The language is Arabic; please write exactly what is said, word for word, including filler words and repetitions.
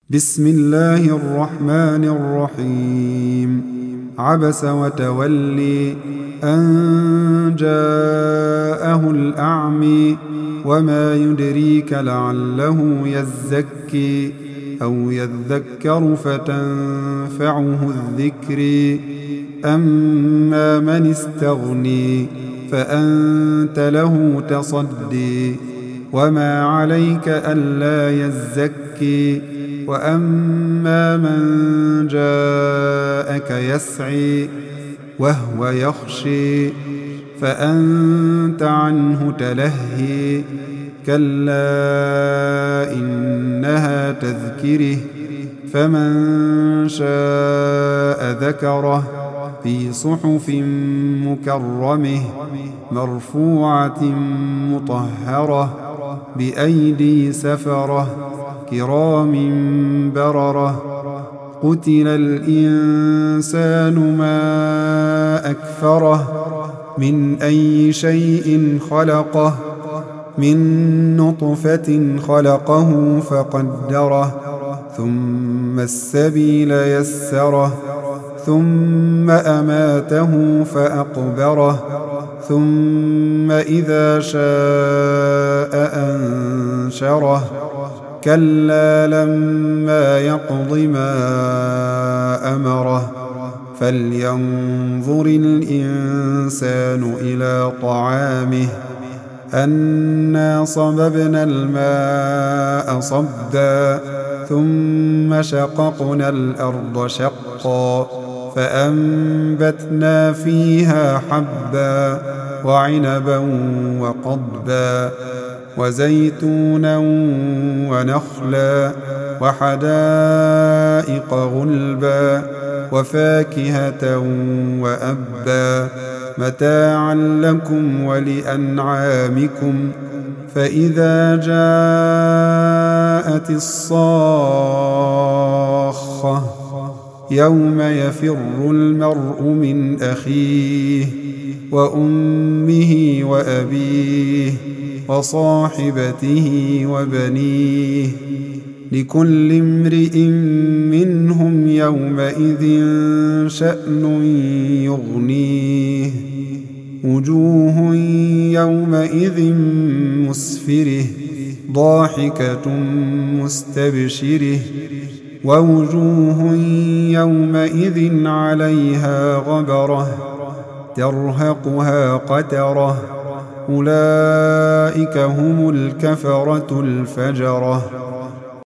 بسم الله الرحمن الرحيم عبس وتولي أن جاءه الأعمي وما يدريك لعله يزكي أو يذكر فتنفعه الذكر أما من استغني فأنت له تصدي وما عليك ألا يزكي وأما من جاءك يسعي وهو يخشي فأنت عنه تلهي كلا إنها تذكره فمن شاء ذكره في صحف مكرمه مرفوعة مطهرة بأيدي سفرة كرام بررة قتل الإنسان ما أكفره من أي شيء خلقه من نطفة خلقه فقدره ثم السبيل يسره ثم أماته فأقبره ثم إذا شاء أنشره كلا لما يقض ما أمره فلينظر الإنسان إلى طعامه أنا صببنا الماء صبا ثم شققنا الأرض شقا فأنبتنا فيها حبا وعنبا وقضبا وزيتونا ونخلا وحدائق غلبا وفاكهة وأبا متاعا لكم ولأنعامكم فإذا جاءت الصاخة يوم يفر المرء من أخيه وأمه وأبيه وصاحبته وبنيه لكل امرئ منهم يومئذ شأن يغنيه وجوه يومئذ مسفرة ضاحكة مستبشرة ووجوه يومئذ عليها غبرة ترهقها قترة أولئك هم الكفرة الفجرة.